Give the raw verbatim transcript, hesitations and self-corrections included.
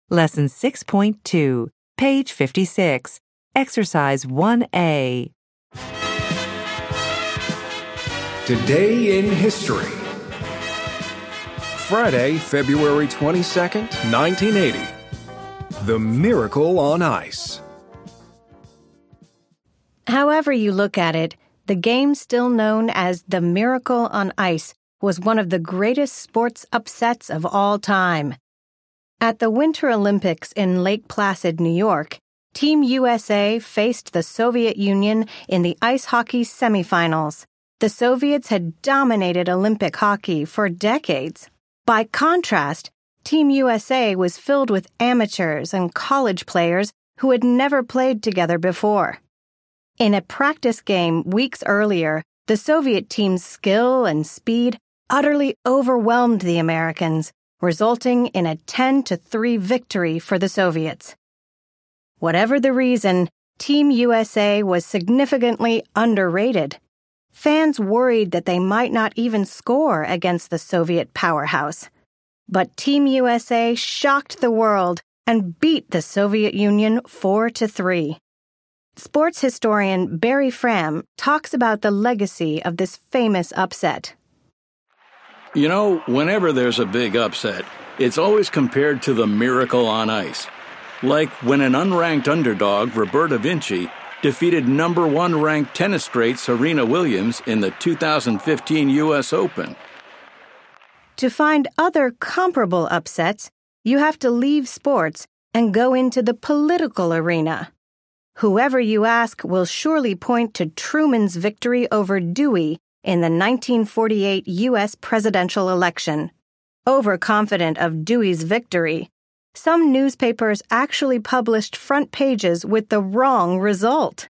Lesson six point two, page fifty-six, Exercise one A. Today in History. Friday, February twenty-second, nineteen eighty. The Miracle on Ice. However you look at it, the game still known as the Miracle on Ice was one of the greatest sports upsets of all time. At the Winter Olympics in Lake Placid, New York, Team U S A faced the Soviet Union in the ice hockey semifinals. The Soviets had dominated Olympic hockey for decades. By contrast, Team U S A was filled with amateurs and college players who had never played together before. In a practice game weeks earlier, the Soviet team's skill and speed utterly overwhelmed the Americans, resulting in a ten to three victory for the Soviets. Whatever the reason, Team U S A was significantly underrated. Fans worried that they might not even score against the Soviet powerhouse. But Team U S A shocked the world and beat the Soviet Union four to three. Sports historian Barry Fram talks about the legacy of this famous upset. You know, whenever there's a big upset, it's always compared to the Miracle on Ice. Like when an unranked underdog, Roberta Vinci, defeated number one ranked tennis great Serena Williams in the two thousand fifteen U S Open. To find other comparable upsets, you have to leave sports and go into the political arena. Whoever you ask will surely point to Truman's victory over Dewey in the nineteen forty-eight U S presidential election. Overconfident of Dewey's victory, some newspapers actually published front pages with the wrong result.